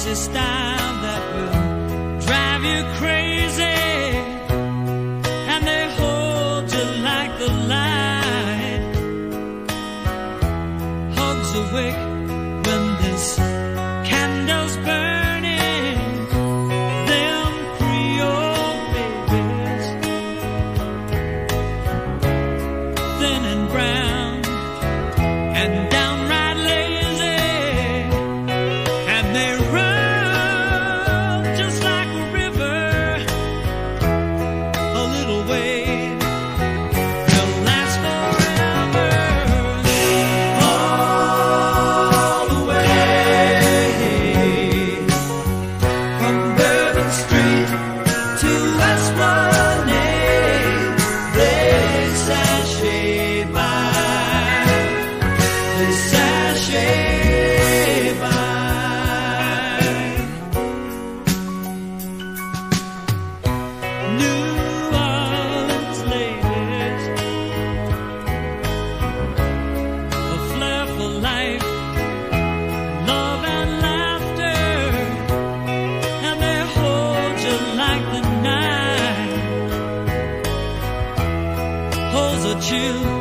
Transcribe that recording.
sexy style that will drive you crazy, and they hold you like the light. Hugs awake when this candle's burning. Them Creole babies, thin and brown and downright lazy, and they run just like a river, a little wave will last forever. All the way from Bourbon Street to Esplanade, they sashay by, they sashay by. New Orleans ladies, a flair for life, love and laughter, and they hold you like the night holds a chill